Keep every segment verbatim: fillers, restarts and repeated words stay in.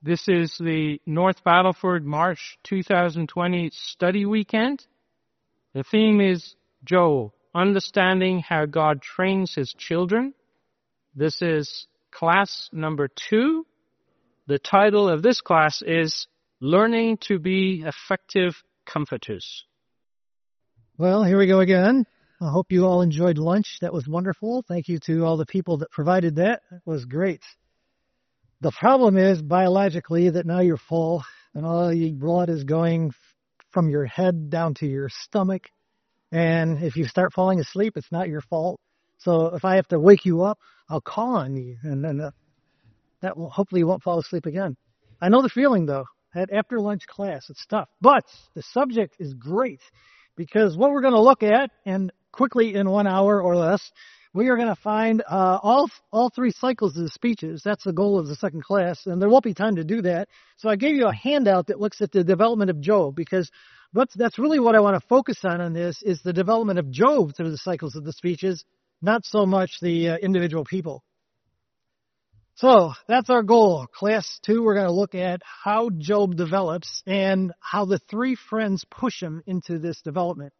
This is the North Battleford March two thousand twenty study weekend. The theme is Job, understanding how God trains his children. This is class number two. The title of this class is Learning to be Effective Comforters. Well, here we go again. I hope you all enjoyed lunch. That was wonderful. Thank you to all the people that provided that. It was great. The problem is, biologically, that now you're full and all your blood is going from your head down to your stomach. And if you start falling asleep, it's not your fault. So if I have to wake you up, I'll call on you. And then uh, that will, hopefully you won't fall asleep again. I know the feeling, though. At after lunch class, it's tough. But the subject is great because what we're going to look at, and quickly in one hour or less, we are going to find uh, all all three cycles of the speeches. That's the goal of the second class, and there won't be time to do that. So I gave you a handout that looks at the development of Job, because that's, that's really what I want to focus on on this, is the development of Job through the cycles of the speeches, not so much the uh, individual people. So that's our goal. Class two, we're going to look at how Job develops and how the three friends push him into this development.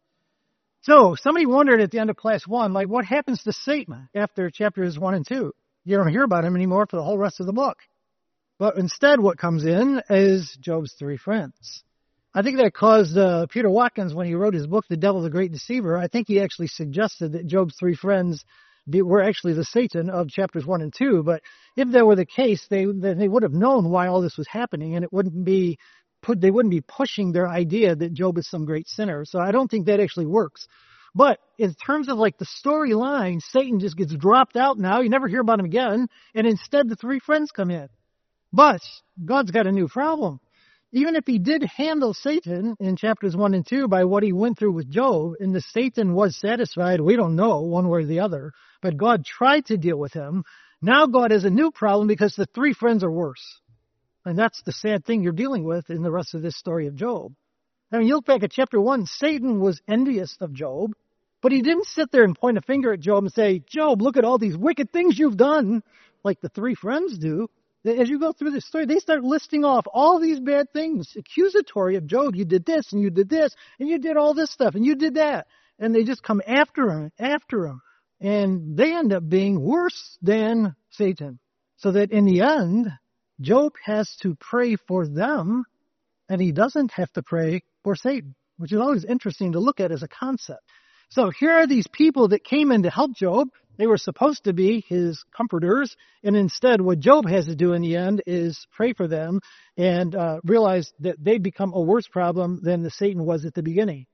So somebody wondered at the end of class one, like, what happens to Satan after chapters one and two? You don't hear about him anymore for the whole rest of the book. But instead what comes in is Job's three friends. I think that caused uh, Peter Watkins, when he wrote his book, The Devil, the Great Deceiver, I think he actually suggested that Job's three friends be, were actually the Satan of chapters one and two. But if that were the case, they, then they would have known why all this was happening, and it wouldn't be Put, they wouldn't be pushing their idea that Job is some great sinner. So I don't think that actually works. But in terms of like the storyline, Satan just gets dropped out now. You never hear about him again. And instead the three friends come in. But God's got a new problem. Even if he did handle Satan in chapters one and two by what he went through with Job, and the Satan was satisfied, we don't know one way or the other, but God tried to deal with him. Now God has a new problem because the three friends are worse. And that's the sad thing you're dealing with in the rest of this story of Job. I mean, you look back at chapter one, Satan was envious of Job, but he didn't sit there and point a finger at Job and say, Job, look at all these wicked things you've done, like the three friends do. As you go through this story, they start listing off all these bad things, accusatory of Job. You did this, and you did this, and you did all this stuff, and you did that. And they just come after him, after him. And they end up being worse than Satan. So that in the end, Job has to pray for them, and he doesn't have to pray for Satan, which is always interesting to look at as a concept. So here are these people that came in to help Job. They were supposed to be his comforters, and instead what Job has to do in the end is pray for them and uh, realize that they become a worse problem than the Satan was at the beginning.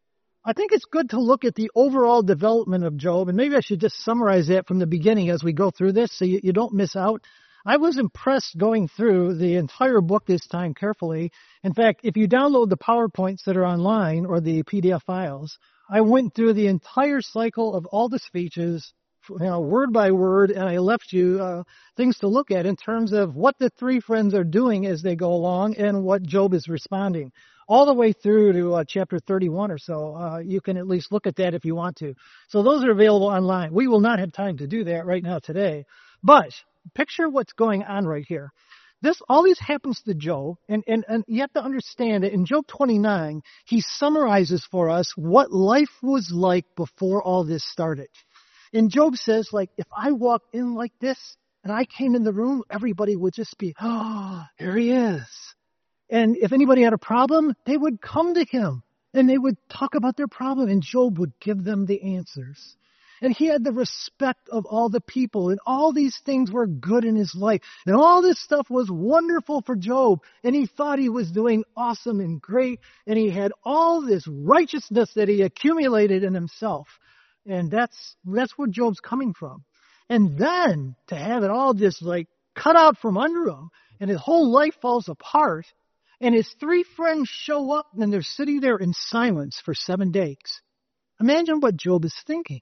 I think it's good to look at the overall development of Job, and maybe I should just summarize that from the beginning as we go through this so you, you don't miss out. I was impressed going through the entire book this time carefully. In fact, if you download the PowerPoints that are online or the P D F files, I went through the entire cycle of all the speeches, you know, word by word, and I left you uh, things to look at in terms of what the three friends are doing as they go along and what Job is responding. All the way through to uh, chapter thirty-one or so. Uh, you can at least look at that if you want to. So those are available online. We will not have time to do that right now today. But picture what's going on right here. This, all this happens to Job, and, and, and you have to understand that in Job twenty-nine, he summarizes for us what life was like before all this started. And Job says, like, if I walked in like this, and I came in the room, everybody would just be, oh, here he is. And if anybody had a problem, they would come to him, and they would talk about their problem, and Job would give them the answers. And he had the respect of all the people, and all these things were good in his life. And all this stuff was wonderful for Job, and he thought he was doing awesome and great, and he had all this righteousness that he accumulated in himself. And that's that's where Job's coming from. And then to have it all just like cut out from under him, and his whole life falls apart, and his three friends show up, and they're sitting there in silence for seven days. Imagine what Job is thinking.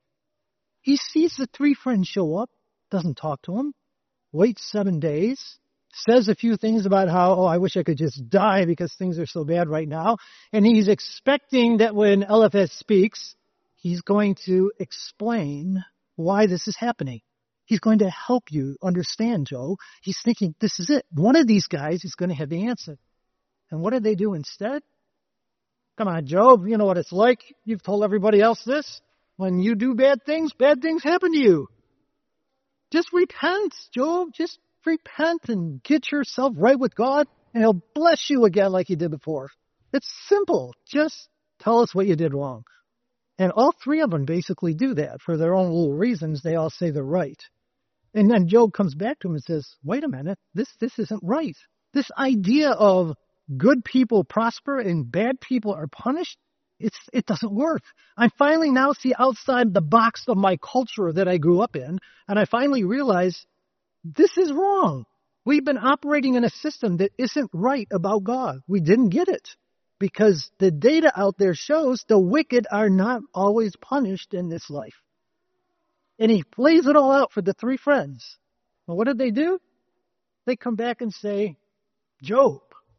He sees the three friends show up, doesn't talk to him, waits seven days, says a few things about how, oh, I wish I could just die because things are so bad right now. And he's expecting that when Eliphaz speaks, he's going to explain why this is happening. He's going to help you understand, Job. He's thinking, this is it. One of these guys is going to have the answer. And what did they do instead? Come on, Job, you know what it's like. You've told everybody else this. When you do bad things, bad things happen to you. Just repent, Job. Just repent and get yourself right with God, and He'll bless you again like He did before. It's simple. Just tell us what you did wrong. And all three of them basically do that for their own little reasons. They all say they're right. And then Job comes back to him and says, wait a minute, this, this isn't right. This idea of good people prosper and bad people are punished, it's, it doesn't work. I finally now see outside the box of my culture that I grew up in, and I finally realize this is wrong. We've been operating in a system that isn't right about God. We didn't get it because the data out there shows the wicked are not always punished in this life. And he lays it all out for the three friends. Well, what did they do? They come back and say, Job,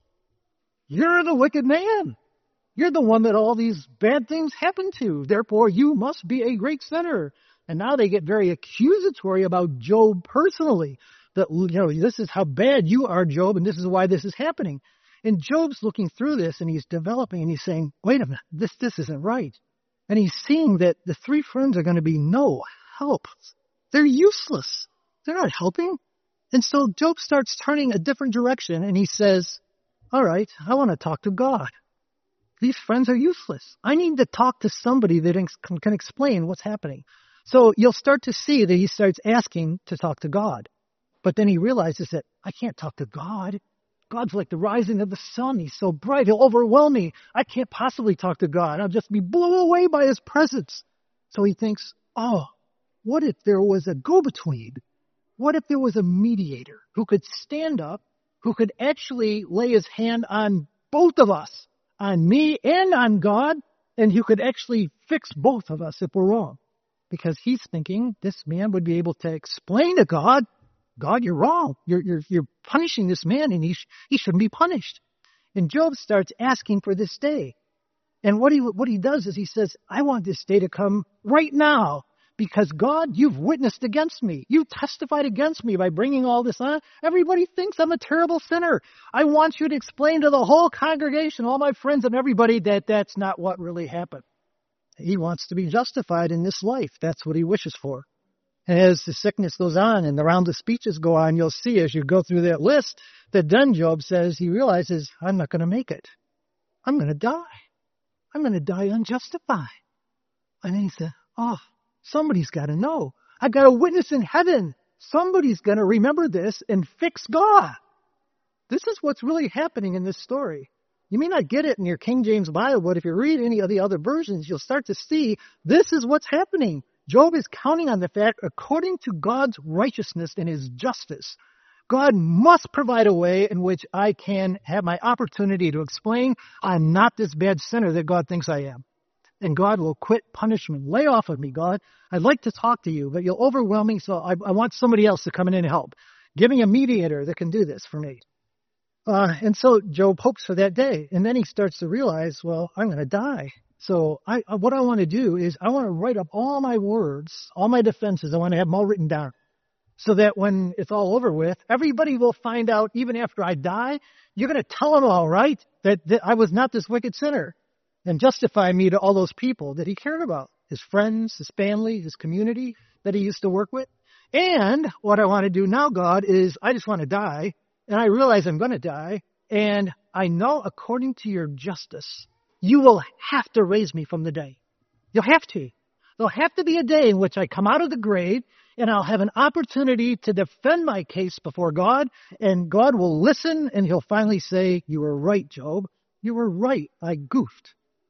you're the wicked man. You're the one that all these bad things happen to. Therefore, you must be a great sinner. And now they get very accusatory about Job personally. That, you know, this is how bad you are, Job, and this is why this is happening. And Job's looking through this, and he's developing, and he's saying, wait a minute, this, this isn't right. And he's seeing that the three friends are going to be no help. They're useless. They're not helping. And so Job starts turning a different direction, and he says, all right, I want to talk to God. These friends are useless. I need to talk to somebody that can, can explain what's happening. So you'll start to see that he starts asking to talk to God. But then he realizes that I can't talk to God. God's like the rising of the sun. He's so bright. He'll overwhelm me. I can't possibly talk to God. I'll just be blown away by His presence. So he thinks, oh, what if there was a go-between? What if there was a mediator who could stand up, who could actually lay his hand on both of us, on me and on God, and who could actually fix both of us if we're wrong? Because he's thinking this man would be able to explain to God, God, you're wrong. You're, you're, you're punishing this man, and he, sh- he shouldn't be punished. And Job starts asking for this day. And what he, what he does is he says, I want this day to come right now, because God, you've witnessed against me. You testified against me by bringing all this on. Everybody thinks I'm a terrible sinner. I want you to explain to the whole congregation, all my friends and everybody, that that's not what really happened. He wants to be justified in this life. That's what he wishes for. And as the sickness goes on and the round of speeches go on, you'll see as you go through that list that then Job says he realizes, I'm not going to make it. I'm going to die. I'm going to die unjustified. And then he said, oh, somebody's got to know. I've got a witness in heaven. Somebody's going to remember this and fix God. This is what's really happening in this story. You may not get it in your King James Bible, but if you read any of the other versions, you'll start to see this is what's happening. Job is counting on the fact, according to God's righteousness and His justice, God must provide a way in which I can have my opportunity to explain I'm not this bad sinner that God thinks I am. And God will quit punishment. Lay off of me, God. I'd like to talk to you, but you're overwhelming, so I, I want somebody else to come in and help. Give me a mediator that can do this for me. Uh, and so Job hopes for that day. And then he starts to realize, well, I'm going to die. So I, what I want to do is I want to write up all my words, all my defenses. I want to have them all written down so that when it's all over with, everybody will find out, even after I die, you're going to tell them all, right, that, that I was not this wicked sinner, and justify me to all those people that he cared about, his friends, his family, his community that he used to work with. And what I want to do now, God, is I just want to die, and I realize I'm going to die, and I know according to your justice, you will have to raise me from the dead. You'll have to. There'll have to be a day in which I come out of the grave, and I'll have an opportunity to defend my case before God, and God will listen, and He'll finally say, you were right, Job. You were right. I goofed.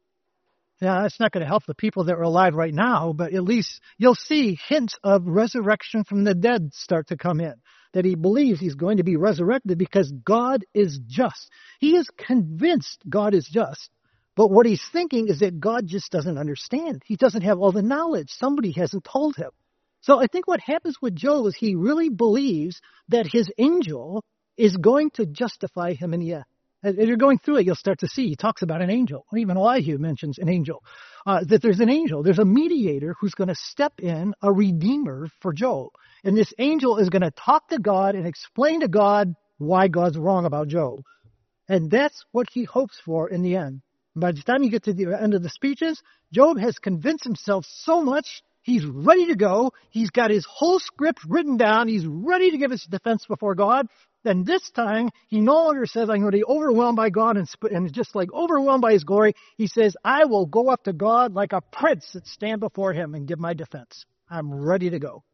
Now, that's not going to help the people that are alive right now, but at least you'll see hints of resurrection from the dead start to come in. That he believes he's going to be resurrected because God is just. He is convinced God is just. But what he's thinking is that God just doesn't understand. He doesn't have all the knowledge. Somebody hasn't told him. So I think what happens with Job is he really believes that his angel is going to justify him in the end. As you're going through it, you'll start to see. He talks about an angel. Even Elihu mentions an angel. Uh, that there's an angel. There's a mediator who's going to step in, a redeemer for Job. And this angel is going to talk to God and explain to God why God's wrong about Job. And that's what he hopes for in the end. And by the time you get to the end of the speeches, Job has convinced himself so much, he's ready to go. He's got his whole script written down. He's ready to give his defense before God. Then this time, he no longer says, I'm going to be overwhelmed by God and, sp- and just like overwhelmed by his glory. He says, I will go up to God like a prince and stand before him and give my defense. I'm ready to go.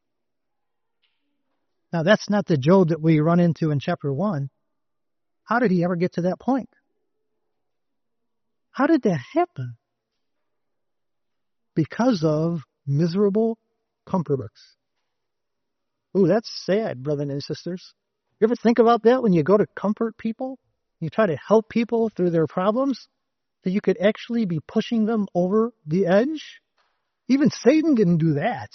Now, that's not the Job that we run into in chapter one. How did he ever get to that point? How did that happen? Because of miserable comfort books. Ooh, that's sad, brothers and sisters. You ever think about that when you go to comfort people? You try to help people through their problems? That you could actually be pushing them over the edge? Even Satan didn't do that.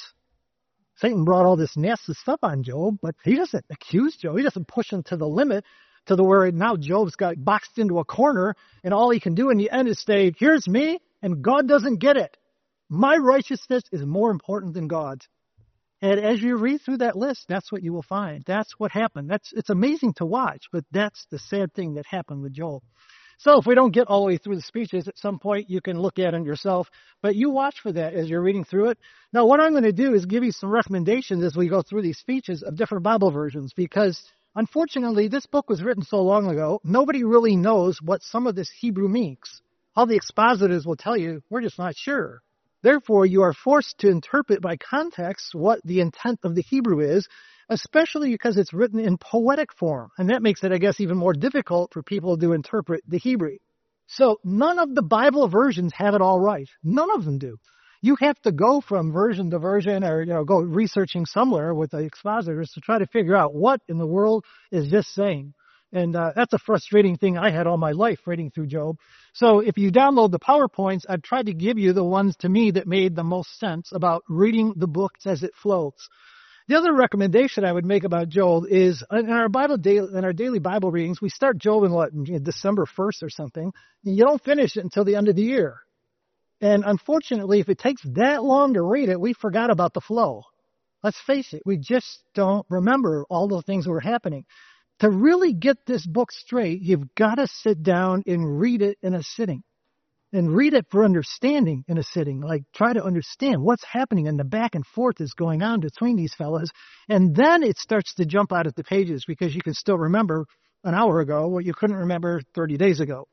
Satan brought all this nasty stuff on Job, but he doesn't accuse Job. He doesn't push him to the limit, to the where now Job's got boxed into a corner, and all he can do in the end is say, here's me, and God doesn't get it. My righteousness is more important than God's. And as you read through that list, that's what you will find. That's what happened. That's it's amazing to watch, but that's the sad thing that happened with Job. So if we don't get all the way through the speeches, at some point you can look at it yourself. But you watch for that as you're reading through it. Now, what I'm going to do is give you some recommendations as we go through these speeches of different Bible versions, because unfortunately, this book was written so long ago, nobody really knows what some of this Hebrew means. All the expositors will tell you, we're just not sure. Therefore, you are forced to interpret by context what the intent of the Hebrew is, especially because it's written in poetic form. And that makes it, I guess, even more difficult for people to interpret the Hebrew. So none of the Bible versions have it all right. None of them do. You have to go from version to version or, you know, go researching somewhere with the expositors to try to figure out what in the world is this saying. And uh, that's a frustrating thing I had all my life reading through Job. So if you download the PowerPoints, I've tried to give you the ones to me that made the most sense about reading the book as it flows. The other recommendation I would make about Job is in our Bible daily, in our daily Bible readings, we start Job in what, December first or something, and you don't finish it until the end of the year. And unfortunately, if it takes that long to read it, we forgot about the flow. Let's face it, we just don't remember all the things that were happening. To really get this book straight, you've got to sit down and read it in a sitting. And read it for understanding in a sitting. Like, try to understand what's happening and the back and forth is going on between these fellas. And then it starts to jump out of the pages because you can still remember an hour ago what you couldn't remember thirty days ago.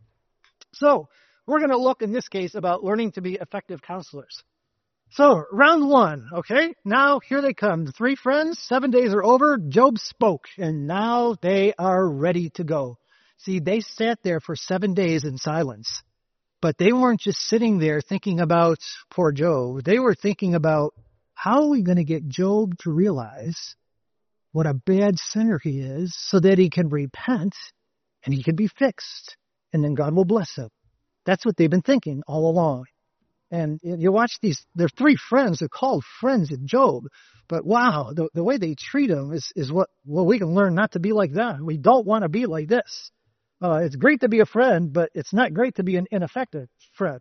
So, we're going to look in this case about learning to be effective counselors. So, round one, okay? Now, here they come. The three friends, seven days are over. Job spoke, and now they are ready to go. See, they sat there for seven days in silence. But they weren't just sitting there thinking about poor Job. They were thinking about, how are we going to get Job to realize what a bad sinner he is so that he can repent and he can be fixed, and then God will bless him. That's what they've been thinking all along. And you watch these, they're three friends, they're called friends of Job. But wow, the, the way they treat him is, is what, well, we can learn not to be like that. We don't want to be like this. Uh, it's great to be a friend, but it's not great to be an ineffective friend.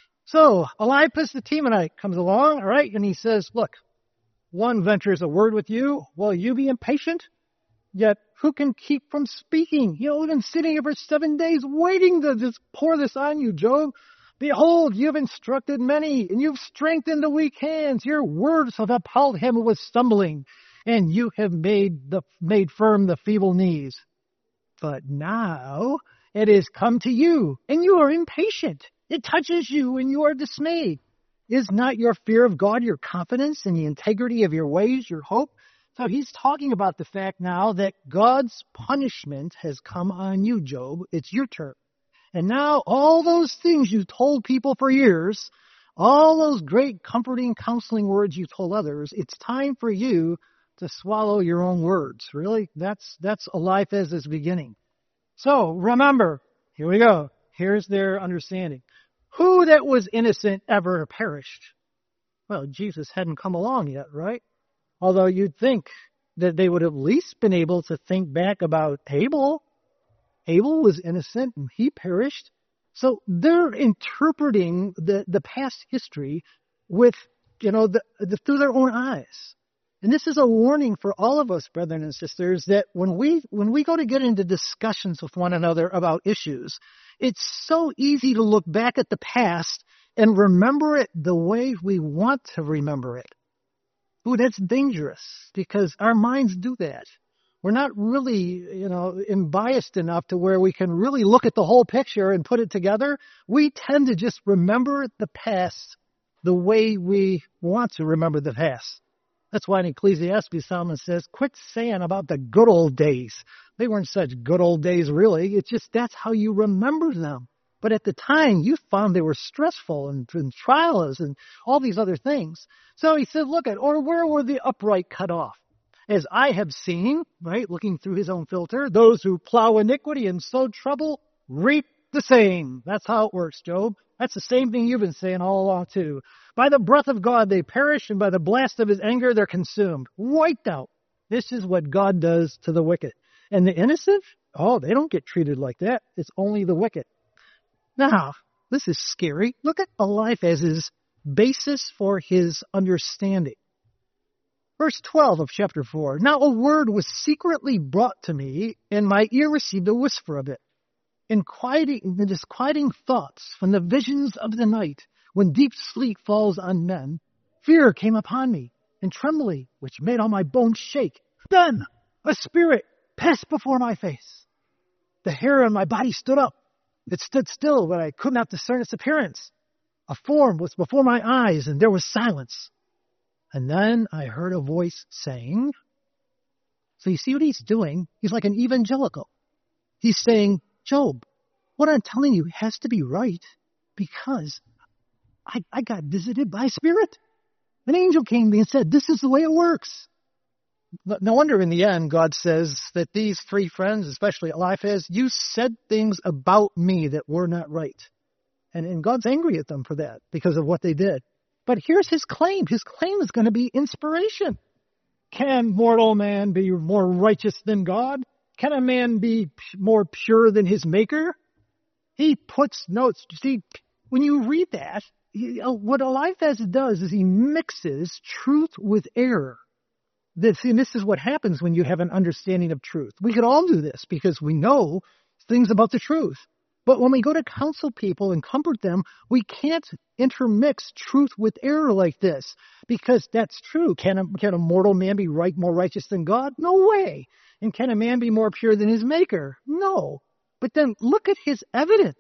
So, Eliphaz the Temanite comes along, all right, and he says, look, one ventures a word with you. Will you be impatient? Yet, who can keep from speaking? You know, we've been sitting here for seven days waiting to just pour this on you, Job. Behold, you have instructed many, and you've strengthened the weak hands. Your words have upheld him who was stumbling, and you have made the made firm the feeble knees. But now it has come to you, and you are impatient. It touches you, and you are dismayed. Is not your fear of God your confidence, and the integrity of your ways your hope? So he's talking about the fact now that God's punishment has come on you, Job. It's your turn. And now all those things you told people for years, all those great comforting, counseling words you told others, it's time for you to swallow your own words. Really? That's that's Eliphaz's beginning. So remember, here we go. Here's their understanding. Who that was innocent ever perished? Well, Jesus hadn't come along yet, right? Although you'd think that they would have at least been able to think back about Abel. Abel was innocent and he perished. So they're interpreting the, the past history with, you know, the, the, through their own eyes. And this is a warning for all of us, brethren and sisters, that when we, when we go to get into discussions with one another about issues, it's so easy to look back at the past and remember it the way we want to remember it. Ooh, that's dangerous because our minds do that. We're not really, you know, unbiased enough to where we can really look at the whole picture and put it together. We tend to just remember the past the way we want to remember the past. That's why in Ecclesiastes, Solomon says, quit saying about the good old days. They weren't such good old days, really. It's just that's how you remember them. But at the time, you found they were stressful and, and trials and all these other things. So he said, look at, or where were the upright cut off? As I have seen, right, looking through his own filter, those who plow iniquity and sow trouble reap the same. That's how it works, Job. That's the same thing you've been saying all along, too. By the breath of God, they perish, and by the blast of his anger, they're consumed. Wiped out. This is what God does to the wicked. And the innocent? Oh, they don't get treated like that. It's only the wicked. Now, this is scary. Look at Eliphaz's basis for his understanding. Verse twelve of chapter four. Now a word was secretly brought to me, and my ear received a whisper of it. In quieting, the disquieting thoughts from the visions of the night, when deep sleep falls on men, fear came upon me, and trembling, which made all my bones shake. Then a spirit passed before my face. The hair on my body stood up. It stood still, but I could not discern its appearance. A form was before my eyes, and there was silence. And then I heard a voice saying, so you see what he's doing? He's like an evangelical. He's saying, Job, what I'm telling you has to be right because I, I got visited by a spirit. An angel came to me and said, this is the way it works. No wonder in the end God says that these three friends, especially Eliphaz, you said things about me that were not right. And, and God's angry at them for that because of what they did. But here's his claim. His claim is going to be inspiration. Can mortal man be more righteous than God? Can a man be more pure than his maker? He puts notes. You see, when you read that, he, what Eliphaz does is he mixes truth with error. This, and this is what happens when you have an understanding of truth. We could all do this because we know things about the truth. But when we go to counsel people and comfort them, we can't intermix truth with error like this because that's true. Can a, can a mortal man be right, more righteous than God? No way. And can a man be more pure than his maker? No. But then look at his evidence.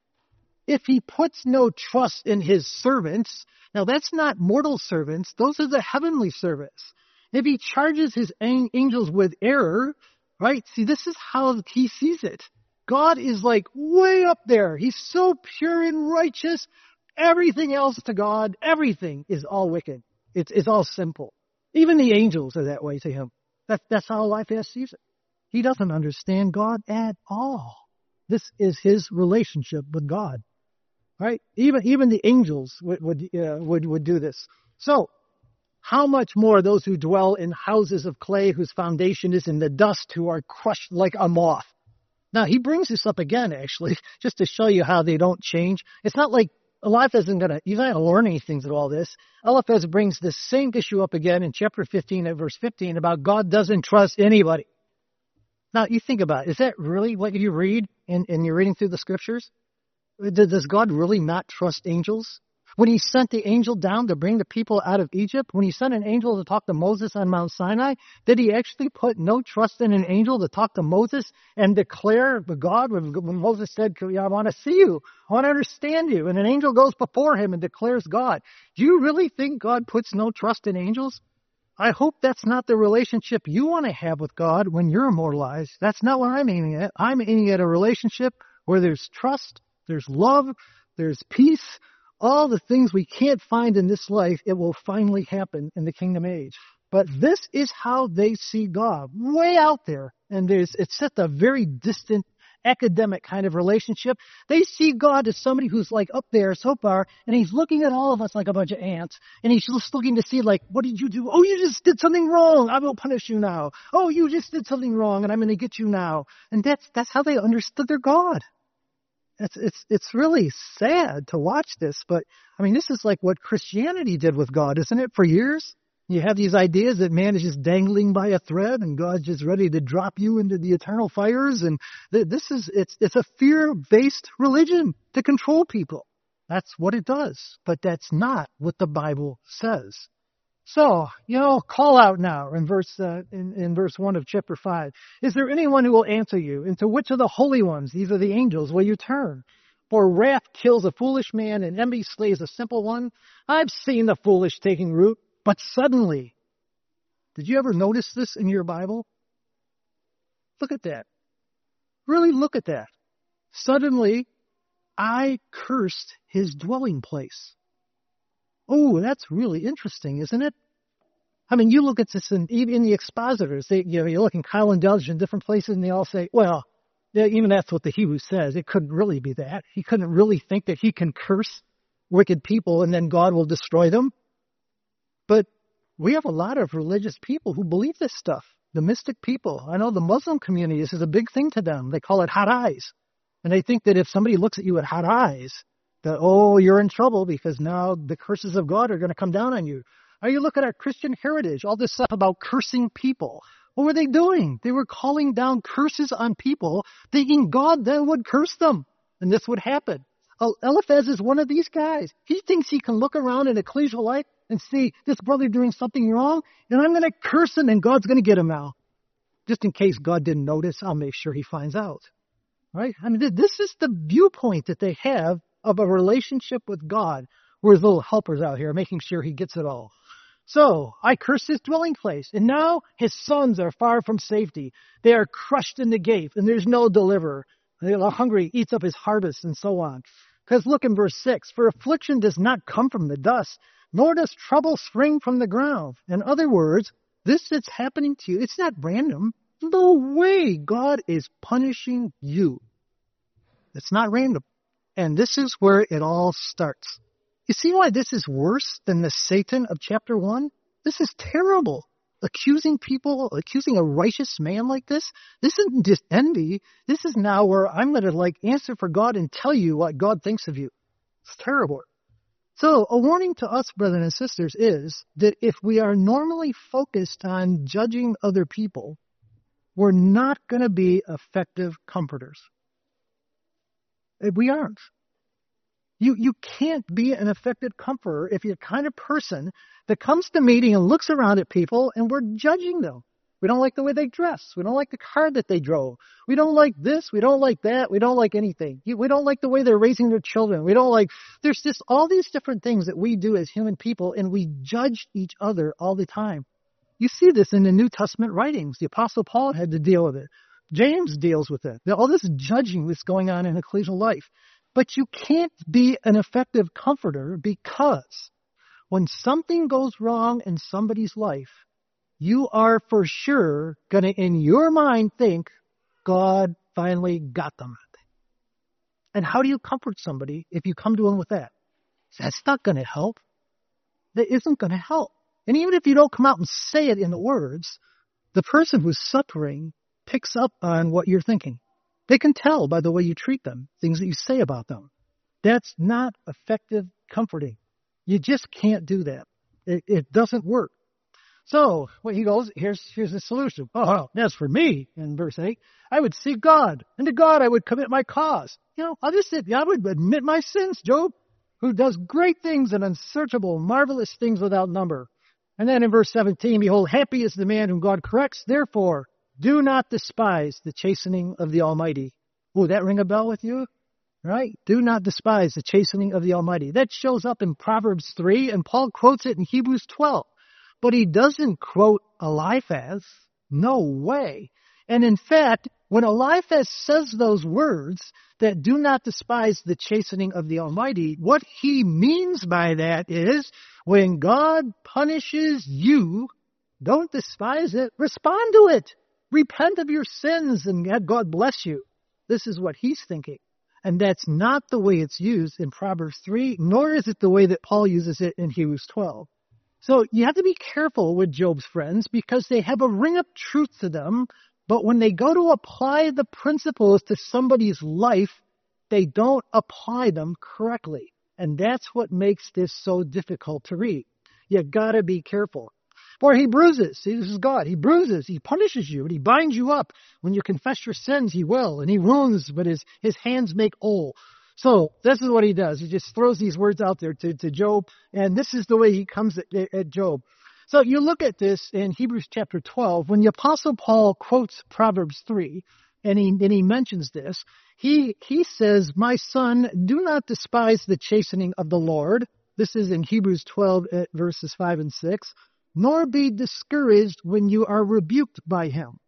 If he puts no trust in his servants, now that's not mortal servants, those are the heavenly servants. If he charges his angels with error, right? See, this is how he sees it. God is like way up there. He's so pure and righteous. Everything else to God, everything is all wicked. It's, it's all simple. Even the angels are that way to him. That, that's how Eliphaz sees it. He doesn't understand God at all. This is his relationship with God, right? Even even the angels would would uh, would, would do this. So, how much more those who dwell in houses of clay, whose foundation is in the dust, who are crushed like a moth? Now, he brings this up again, actually, just to show you how they don't change. It's not like Eliphaz isn't going to, he's not going to learn anything through all this. Eliphaz brings this same issue up again in chapter fifteen at verse fifteen about God doesn't trust anybody. Now, you think about it. Is that really what you read in, in you're reading through the scriptures? Does God really not trust angels? When he sent the angel down to bring the people out of Egypt, when he sent an angel to talk to Moses on Mount Sinai, did he actually put no trust in an angel to talk to Moses and declare the God when, when Moses said, I want to see you, I want to understand you, and an angel goes before him and declares God. Do you really think God puts no trust in angels? I hope that's not the relationship you want to have with God when you're immortalized. That's not what I'm aiming at. I'm aiming at a relationship where there's trust, there's love, there's peace, all the things we can't find in this life, it will finally happen in the kingdom age. But this is how they see God, way out there. And there's, it's at a very distant academic kind of relationship. They see God as somebody who's like up there so far, and he's looking at all of us like a bunch of ants, and he's just looking to see like, what did you do? Oh, you just did something wrong. I will punish you now. Oh, you just did something wrong, and I'm going to get you now. And that's that's how they understood their God. It's it's it's really sad to watch this, but I mean, this is like what Christianity did with God, isn't it? For years, you have these ideas that man is just dangling by a thread, and God's just ready to drop you into the eternal fires. And th- this is it's it's a fear-based religion to control people. That's what it does, but that's not what the Bible says. So, you know, call out now in verse uh, in, in verse one of chapter five. Is there anyone who will answer you? And to which of the holy ones, these are the angels, will you turn? For wrath kills a foolish man, and envy slays a simple one. I've seen the foolish taking root, but suddenly. Did you ever notice this in your Bible? Look at that. Really look at that. Suddenly, I cursed his dwelling place. Oh, that's really interesting, isn't it? I mean, you look at this in, even in the expositors. They, you know, you look in Kyle and Dudge in different places, and they all say, well, yeah, even that's what the Hebrew says. It couldn't really be that. He couldn't really think that he can curse wicked people and then God will destroy them. But we have a lot of religious people who believe this stuff. The mystic people. I know the Muslim community, this is a big thing to them. They call it hot eyes. And they think that if somebody looks at you with hot eyes, that, oh, you're in trouble because now the curses of God are going to come down on you. Or you look at our Christian heritage, all this stuff about cursing people. What were they doing? They were calling down curses on people, thinking God then would curse them. And this would happen. Eliphaz is one of these guys. He thinks he can look around in ecclesial life and see this brother doing something wrong, and I'm going to curse him, and God's going to get him now. Just in case God didn't notice, I'll make sure he finds out. Right? I mean, this is the viewpoint that they have of a relationship with God. We're his little helpers out here, making sure he gets it all. So, I curse his dwelling place, and now his sons are far from safety. They are crushed in the gate, and there's no deliverer. The hungry eats up his harvest, and so on. Because look in verse six, for affliction does not come from the dust, nor does trouble spring from the ground. In other words, this that's happening to you, it's not random. No way God is punishing you. It's not random. And this is where it all starts. You see why this is worse than the Satan of chapter one? This is terrible. Accusing people, accusing a righteous man like this, this isn't just envy. This is now where I'm going to like answer for God and tell you what God thinks of you. It's terrible. So a warning to us, brothers and sisters, is that if we are normally focused on judging other people, we're not going to be effective comforters. We aren't. You you can't be an effective comforter if you're the kind of person that comes to meeting and looks around at people and we're judging them. We don't like the way they dress. We don't like the car that they drove. We don't like this. We don't like that. We don't like anything. We don't like the way they're raising their children. We don't like, there's just all these different things that we do as human people, and we judge each other all the time. You see this in the New Testament writings. The Apostle Paul had to deal with it. James deals with it. All this judging that's going on in ecclesial life. But you can't be an effective comforter because when something goes wrong in somebody's life, you are for sure going to, in your mind, think, God finally got them. And how do you comfort somebody if you come to them with that? That's not going to help. That isn't going to help. And even if you don't come out and say it in the words, the person who's suffering picks up on what you're thinking. They can tell by the way you treat them, things that you say about them. That's not effective comforting. You just can't do that. It, it doesn't work. So, well, he goes, here's here's the solution. Oh, well, as for me, in verse eight, I would seek God, and to God I would commit my cause. You know, I'll just say, I would admit my sins, Job, who does great things and unsearchable, marvelous things without number. And then in verse seventeen, behold, happy is the man whom God corrects. Therefore, do not despise the chastening of the Almighty. Will that ring a bell with you? Right? Do not despise the chastening of the Almighty. That shows up in Proverbs three, and Paul quotes it in Hebrews twelve. But he doesn't quote Eliphaz. No way. And in fact, when Eliphaz says those words, that do not despise the chastening of the Almighty, what he means by that is, when God punishes you, don't despise it. Respond to it. Repent of your sins and have God bless you. This is what he's thinking. And that's not the way it's used in Proverbs three, nor is it the way that Paul uses it in Hebrews twelve. So you have to be careful with Job's friends because they have a ring of truth to them, but when they go to apply the principles to somebody's life, they don't apply them correctly. And that's what makes this so difficult to read. You gotta be careful. For he bruises, see, this is God, he bruises, he punishes you, and he binds you up. When you confess your sins, he will, and he wounds, but his, his hands make whole. So, this is what he does. He just throws these words out there to, to Job, and this is the way he comes at, at Job. So, you look at this in Hebrews chapter twelve, when the Apostle Paul quotes Proverbs three, and he, and he mentions this, he, he says, "My son, do not despise the chastening of the Lord." This is in Hebrews twelve, at verses five and six. "Nor be discouraged when you are rebuked by him.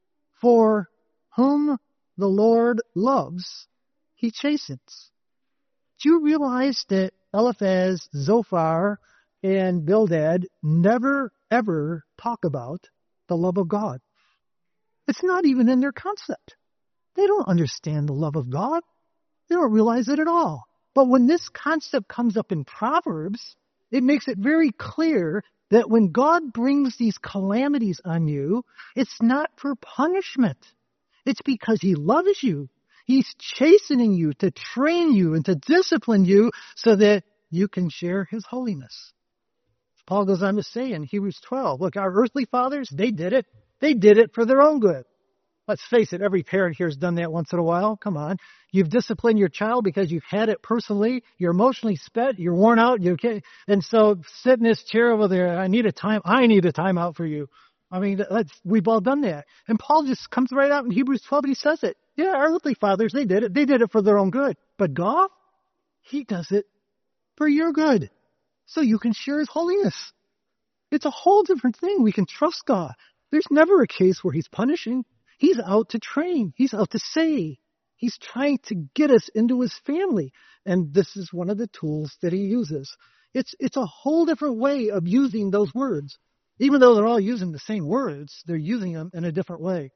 For whom the Lord loves, he chastens." Do you realize that Eliphaz, Zophar, and Bildad never, ever talk about the love of God? It's not even in their concept. They don't understand the love of God. They don't realize it at all. But when this concept comes up in Proverbs, it makes it very clear that when God brings these calamities on you, it's not for punishment. It's because he loves you. He's chastening you to train you and to discipline you so that you can share his holiness. Paul goes on to say in Hebrews twelve, look, our earthly fathers, they did it. They did it for their own good. Let's face it, every parent here has done that once in a while. Come on. You've disciplined your child because you've had it personally. You're emotionally spent. You're worn out. You can't, and so sit in this chair over there. I need a time. I need a time out for you. I mean, that's, we've all done that. And Paul just comes right out in Hebrews twelve and he says it. Yeah, our earthly fathers, they did it. They did it for their own good. But God, he does it for your good. So you can share his holiness. It's a whole different thing. We can trust God. There's never a case where he's punishing. He's out to train. He's out to save. He's trying to get us into his family. And this is one of the tools that he uses. It's, it's a whole different way of using those words. Even though they're all using the same words, they're using them in a different way.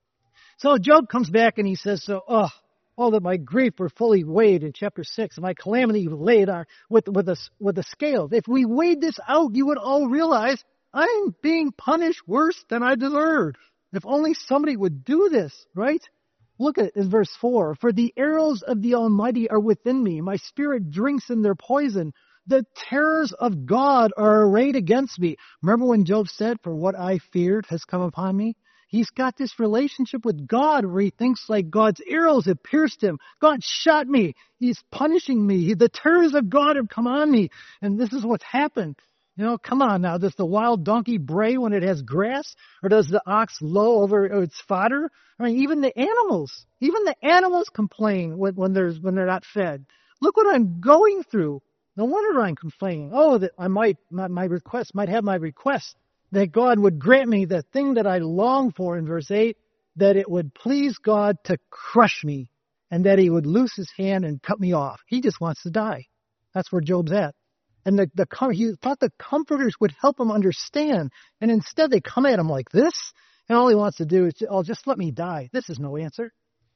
So Job comes back and he says, so, oh, all that my grief were fully weighed in chapter six, and my calamity laid on with, with, the, with the scales. If we weighed this out, you would all realize I'm being punished worse than I deserved. If only somebody would do this, right? Look at it in verse four. For the arrows of the Almighty are within me. My spirit drinks in their poison. The terrors of God are arrayed against me. Remember when Job said, for what I feared has come upon me? He's got this relationship with God where he thinks like God's arrows have pierced him. God shot me. He's punishing me. The terrors of God have come on me. And this is what's happened. You know, come on now. Does the wild donkey bray when it has grass? Or does the ox low over its fodder? I mean, even the animals, even the animals complain when, when, there's, when they're not fed. Look what I'm going through. No wonder I'm complaining. Oh, that I might, my, my request, might have my request that God would grant me the thing that I long for in verse eight, that it would please God to crush me and that he would loose his hand and cut me off. He just wants to die. That's where Job's at. And the, the he thought the comforters would help him understand. And instead they come at him like this. And all he wants to do is, oh, just let me die. This is no answer.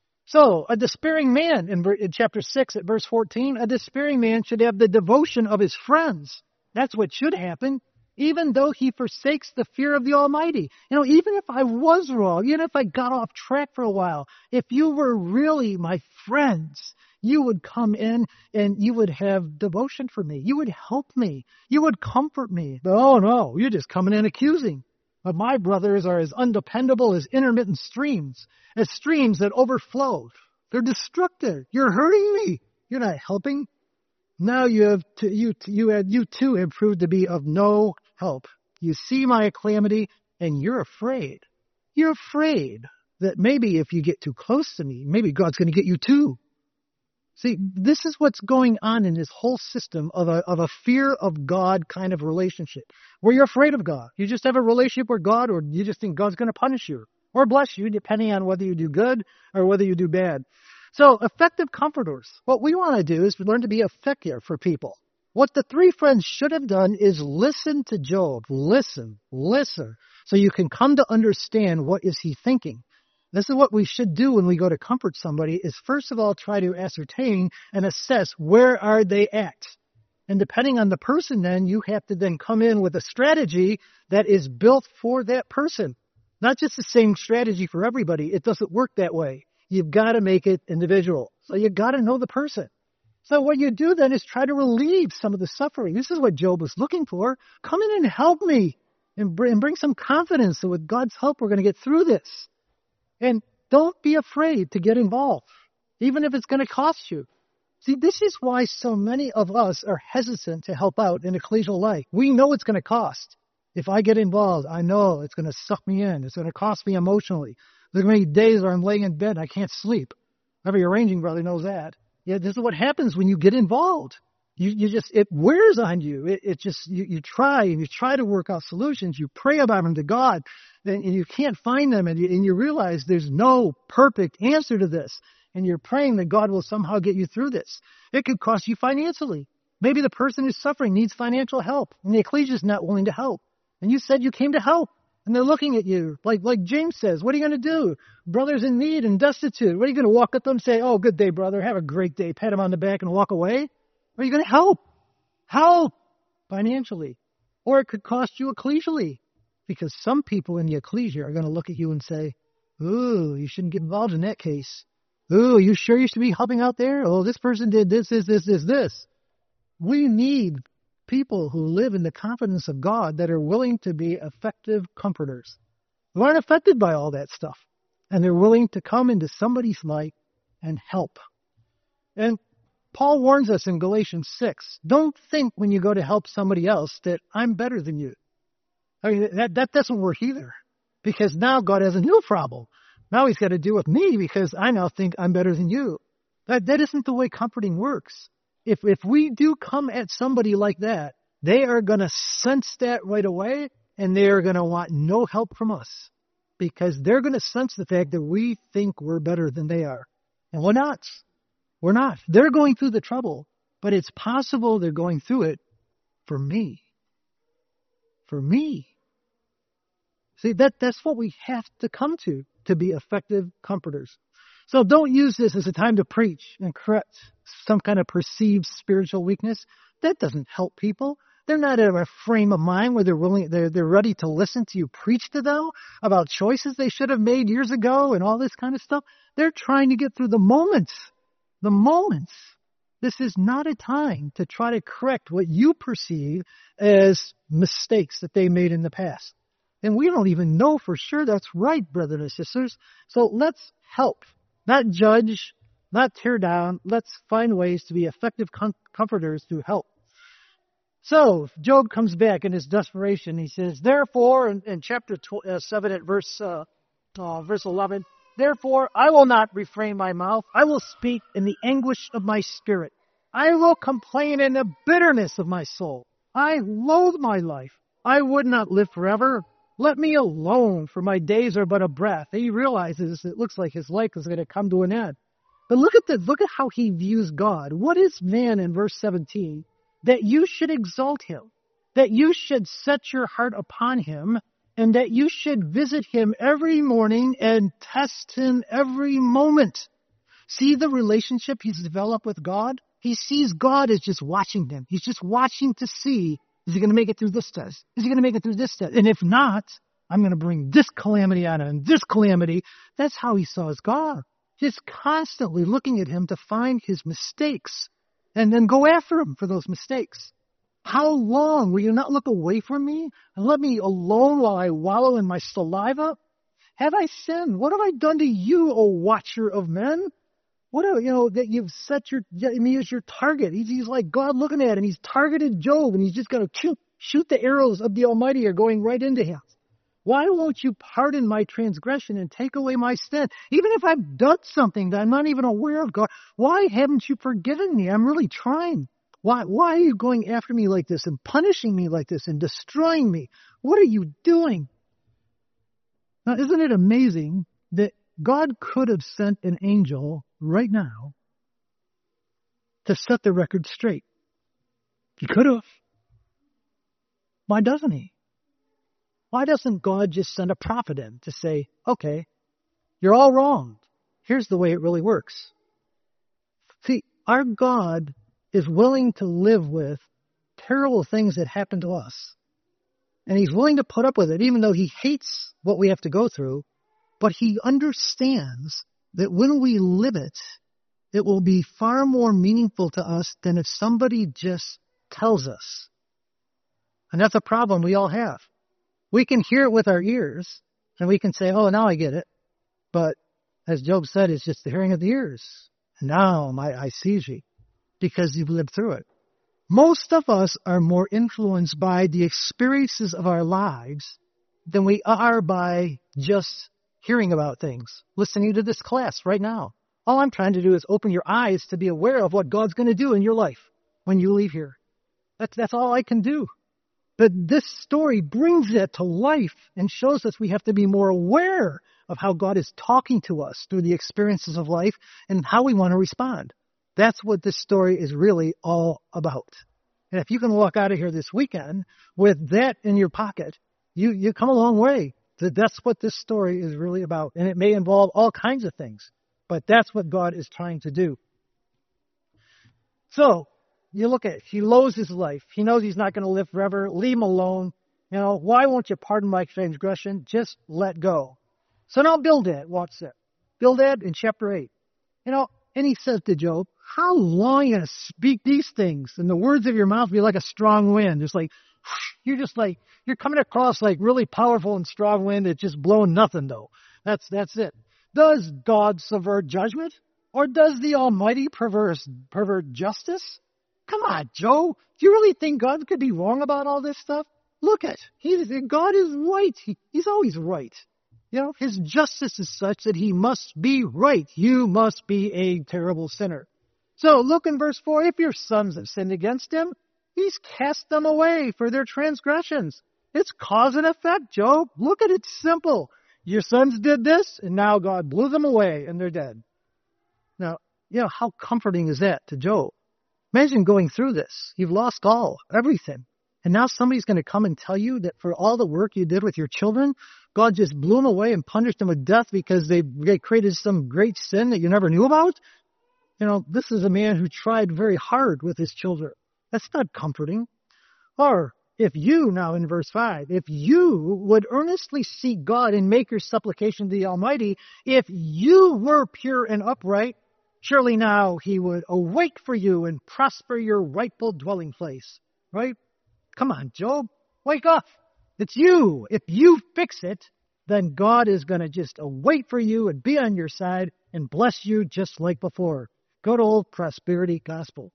So a despairing man in, in chapter six at verse fourteen, a despairing man should have the devotion of his friends. That's what should happen. Even though he forsakes the fear of the Almighty. You know, even if I was wrong, even if I got off track for a while, if you were really my friends, you would come in and you would have devotion for me. You would help me. You would comfort me. But oh no, you're just coming in accusing. But my brothers are as undependable as intermittent streams, as streams that overflow. They're destructive. You're hurting me. You're not helping. Now you have to, you you have, you too have proved to be of no help. You see my calamity and you're afraid. You're afraid that maybe if you get too close to me, maybe God's going to get you too. See, this is what's going on in this whole system of a of a fear of God kind of relationship, where you're afraid of God. You just have a relationship with God, or you just think God's going to punish you or bless you, depending on whether you do good or whether you do bad. So, effective comforters. What we want to do is learn to be effective for people. What the three friends should have done is listen to Job. Listen, listen. So you can come to understand what is he thinking. This is what we should do when we go to comfort somebody, is first of all try to ascertain and assess where are they at. And depending on the person, then you have to then come in with a strategy that is built for that person. Not just the same strategy for everybody. It doesn't work that way. You've got to make it individual. So you've got to know the person. So what you do then is try to relieve some of the suffering. This is what Job was looking for. Come in and help me and bring, and bring some confidence that with God's help we're going to get through this. And don't be afraid to get involved, even if it's going to cost you. See, this is why so many of us are hesitant to help out in ecclesial life. We know it's going to cost. If I get involved, I know it's going to suck me in. It's going to cost me emotionally. There's going to be days where I'm laying in bed and I can't sleep. Every arranging brother knows that. Yeah, this is what happens when you get involved. You, you just, it wears on you. It, it just, you, you try and you try to work out solutions. You pray about them to God, then and you can't find them, and you, and you realize there's no perfect answer to this. And you're praying that God will somehow get you through this. It could cost you financially. Maybe the person who's suffering needs financial help, and the ecclesia is not willing to help. And you said you came to help, and they're looking at you like like James says. What are you going to do? Brothers in need and destitute. What are you going to walk up to them and say, "Oh, good day, brother. Have a great day." Pat him on the back and walk away? Or are you going to help? Help financially, or it could cost you ecclesially, because some people in the ecclesia are going to look at you and say, "Ooh, you shouldn't get involved in that case. Ooh, you sure you should be helping out there? Oh, this person did this, this, this, this, this." We need people who live in the confidence of God that are willing to be effective comforters, who aren't affected by all that stuff, and they're willing to come into somebody's life and help. And Paul warns us in Galatians six, don't think when you go to help somebody else that I'm better than you. I mean, that, that doesn't work either, because now God has a new problem. Now he's got to deal with me because I now think I'm better than you. That, that isn't the way comforting works. If if we do come at somebody like that, they are going to sense that right away, and they are going to want no help from us, because they're going to sense the fact that we think we're better than they are. And we're not. We're not. They're going through the trouble, but it's possible they're going through it for me. For me. See, that that's what we have to come to, to be effective comforters. So don't use this as a time to preach and correct some kind of perceived spiritual weakness. That doesn't help people. They're not in a frame of mind where they're willing, they're, they're ready to listen to you preach to them about choices they should have made years ago and all this kind of stuff. They're trying to get through the moments. The moments. This is not a time to try to correct what you perceive as mistakes that they made in the past. And we don't even know for sure that's right, brothers and sisters. So let's help. Not judge, not tear down. Let's find ways to be effective com- comforters to help. So Job comes back in his desperation. He says, therefore, in, in chapter tw- uh, seven at verse uh, uh, verse eleven, therefore I will not refrain my mouth. I will speak in the anguish of my spirit. I will complain in the bitterness of my soul. I loathe my life. I would not live forever. Let me alone, for my days are but a breath. He realizes it looks like his life is going to come to an end. But look at the, look at how he views God. What is man in verse seventeen? That you should exalt him, that you should set your heart upon him, and that you should visit him every morning and test him every moment. See the relationship he's developed with God? He sees God as just watching him. He's just watching to see, is he going to make it through this test? Is he going to make it through this test? And if not, I'm going to bring this calamity on him and this calamity. That's how he saw his God. Just constantly looking at him to find his mistakes and then go after him for those mistakes. How long will you not look away from me and let me alone while I wallow in my saliva? Have I sinned? What have I done to you, O watcher of men? What are, you know, that you've set your, me as your target. He's, he's like God looking at him. He's targeted Job, and he's just going to shoot, shoot the arrows of the Almighty are going right into him. Why won't you pardon my transgression and take away my sin? Even if I've done something that I'm not even aware of, God, why haven't you forgiven me? I'm really trying. Why, why are you going after me like this and punishing me like this and destroying me? What are you doing? Now, isn't it amazing that God could have sent an angel right now to set the record straight? He could have. Why doesn't he? Why doesn't God just send a prophet in to say, okay, You're all wrong. Here's the way it really works. See, our God is willing to live with terrible things that happen to us. And he's willing to put up with it, even though he hates what we have to go through. But he understands that when we live it, it will be far more meaningful to us than if somebody just tells us. And that's a problem we all have. We can hear it with our ears, and we can say, oh, now I get it. But as Job said, it's just the hearing of the ears. And now my I see ye, because you've lived through it. Most of us are more influenced by the experiences of our lives than we are by just hearing about things, listening to this class right now. All I'm trying to do is open your eyes to be aware of what God's going to do in your life when you leave here. That's, that's all I can do. But this story brings it to life and shows us we have to be more aware of how God is talking to us through the experiences of life and how we want to respond. That's what this story is really all about. And if you can walk out of here this weekend with that in your pocket, you, you come a long way. That's what this story is really about. And it may involve all kinds of things, but that's what God is trying to do. So, you look at it. He loathes his life. He knows he's not going to live forever. Leave him alone. You know, why won't you pardon my transgression? Just let go. So now Bildad, watch that. Bildad in chapter eight. You know, and he says to Job, how long are you going to speak these things? And the words of your mouth be like a strong wind. It's like, you're just like, you're coming across like really powerful and strong wind. It's just blowing nothing though. That's, that's it. Does God subvert judgment? Or does the Almighty perverse, pervert justice? Come on, Joe. Do you really think God could be wrong about all this stuff? Look at, he, God is right. He, he's always right. You know, his justice is such that he must be right. You must be a terrible sinner. So look in verse four. If your sons have sinned against him, he's cast them away for their transgressions. It's cause and effect, Job. Look at it. It's simple. Your sons did this, and now God blew them away, and they're dead. Now, you know, how comforting is that to Job? Imagine going through this. You've lost all, everything. And now somebody's going to come and tell you that for all the work you did with your children, God just blew them away and punished them with death because they, they created some great sin that you never knew about? You know, this is a man who tried very hard with his children. That's not comforting. Or, if you, now in verse five, if you would earnestly seek God and make your supplication to the Almighty, if you were pure and upright, surely now he would awake for you and prosper your rightful dwelling place. Right? Come on, Job. Wake up. It's you. If you fix it, then God is going to just await for you and be on your side and bless you just like before. Good old prosperity gospel.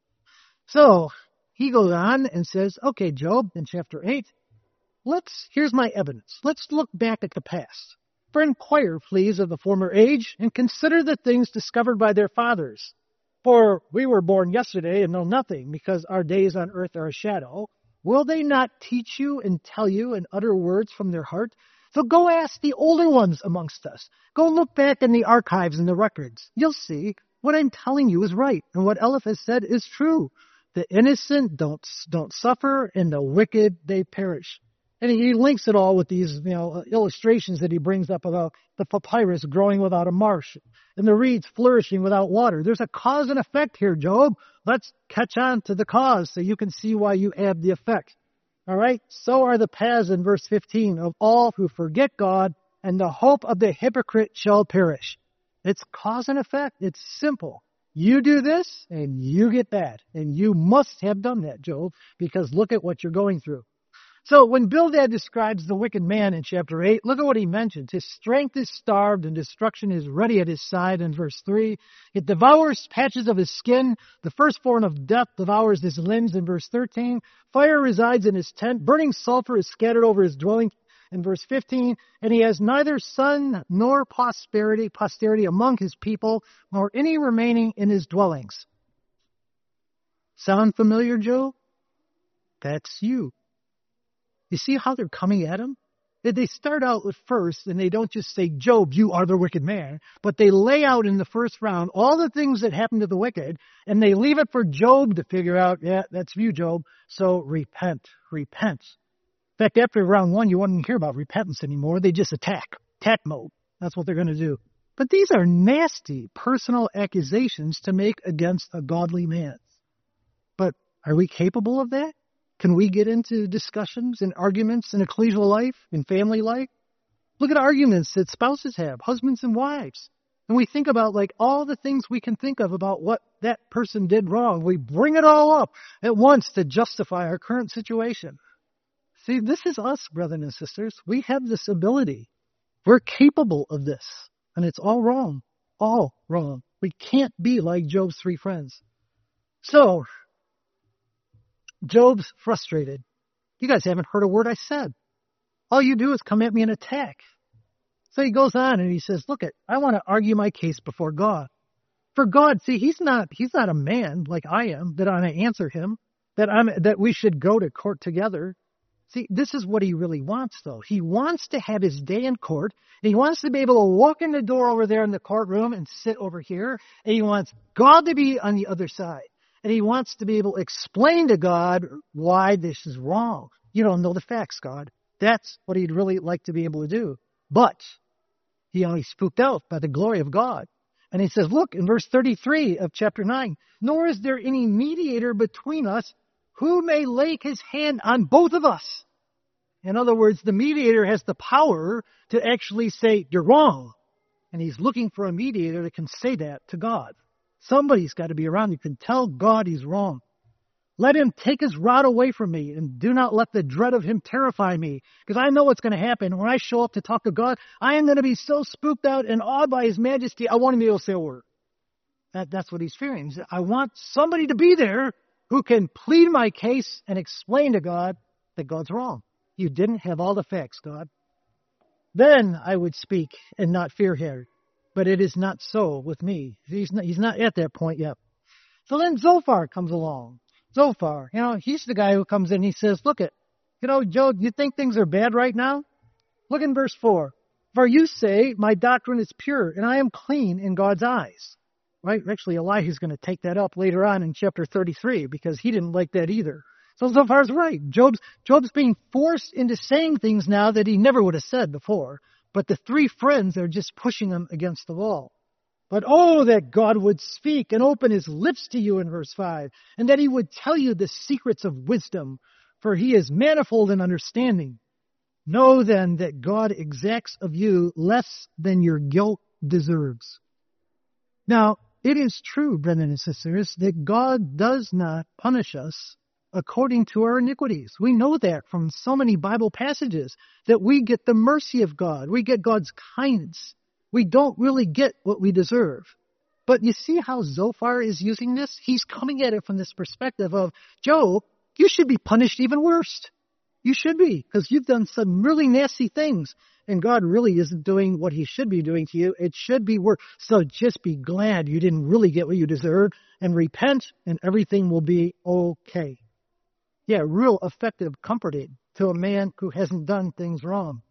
So, he goes on and says, okay, Job, in chapter eight, let's, here's my evidence. Let's look back at the past. For inquire, please, of the former age, and consider the things discovered by their fathers. For we were born yesterday and know nothing, because our days on earth are a shadow. Will they not teach you and tell you and utter words from their heart? So go ask the older ones amongst us. Go look back in the archives and the records. You'll see what I'm telling you is right, and what Eliphaz said is true. The innocent don't don't suffer, and the wicked, they perish. And he links it all with these, you know, illustrations that he brings up about the papyrus growing without a marsh and the reeds flourishing without water. There's a cause and effect here, Job. Let's catch on to the cause so you can see why you have the effect. All right? So are the paths in verse fifteen of all who forget God, and the hope of the hypocrite shall perish. It's cause and effect. It's simple. You do this, and you get that. And you must have done that, Job, because look at what you're going through. So when Bildad describes the wicked man in chapter eight, look at what he mentions. His strength is starved and destruction is ready at his side in verse three. It devours patches of his skin. The firstborn of death devours his limbs in verse thirteen. Fire resides in his tent. Burning sulfur is scattered over his dwelling in verse fifteen. And he has neither son nor posterity, posterity among his people, nor any remaining in his dwellings. Sound familiar, Joe? That's you. You see how they're coming at him? They start out at first, and they don't just say, Job, you are the wicked man, but they lay out in the first round all the things that happen to the wicked, and they leave it for Job to figure out, yeah, that's you, Job, so repent, repent. In fact, after round one, you wouldn't hear about repentance anymore. They just attack, attack mode. That's what they're going to do. But these are nasty personal accusations to make against a godly man. But are we capable of that? Can we get into discussions and arguments in ecclesial life, in family life? Look at arguments that spouses have, husbands and wives. And we think about like all the things we can think of about what that person did wrong. We bring it all up at once to justify our current situation. See, this is us, brothers and sisters. We have this ability. We're capable of this. And it's all wrong. All wrong. We can't be like Job's three friends. So, Job's frustrated. You guys haven't heard a word I said. All you do is come at me and attack. So he goes on and he says, look, it, I want to argue my case before God. For God, see, he's not he's not a man like I am, that I'm going to answer him, that I'm that we should go to court together. See, this is what he really wants, though. He wants to have his day in court, and he wants to be able to walk in the door over there in the courtroom and sit over here, and he wants God to be on the other side. And he wants to be able to explain to God why this is wrong. You don't know the facts, God. That's what he'd really like to be able to do. But he only spooked out by the glory of God. And he says, look, in verse thirty-three of chapter nine, nor is there any mediator between us who may lay his hand on both of us. In other words, the mediator has the power to actually say, you're wrong. And he's looking for a mediator that can say that to God. Somebody's got to be around who can tell God he's wrong. Let him take his rod away from me, and do not let the dread of him terrify me. Because I know what's going to happen. When I show up to talk to God, I am going to be so spooked out and awed by his majesty, I won't even be able to say a word. That, that's what he's fearing. He said, I want somebody to be there who can plead my case and explain to God that God's wrong. You didn't have all the facts, God. Then I would speak and not fear him. But it is not so with me. He's not, he's not at that point yet. So then Zophar comes along. Zophar, you know, he's the guy who comes in and he says, look it, you know, Job, you think things are bad right now? Look in verse four. For you say, my doctrine is pure, and I am clean in God's eyes. Right? Actually, Elihu's going to take that up later on in chapter thirty-three, because he didn't like that either. So Zophar's right. Job's, Job's being forced into saying things now that he never would have said before. But the three friends are just pushing him against the wall. But oh, that God would speak and open his lips to you in verse five, and that he would tell you the secrets of wisdom, for he is manifold in understanding. Know then that God exacts of you less than your guilt deserves. Now, it is true, brothers and sisters, that God does not punish us according to our iniquities. We know that from so many Bible passages, that we get the mercy of God. We get God's kindness. We don't really get what we deserve. But you see how Zophar is using this? He's coming at it from this perspective of, Job, you should be punished even worse. You should be, because you've done some really nasty things, and God really isn't doing what he should be doing to you. It should be worse. So just be glad you didn't really get what you deserved, and repent, and everything will be okay. Yeah, real effective comforting to a man who hasn't done things wrong.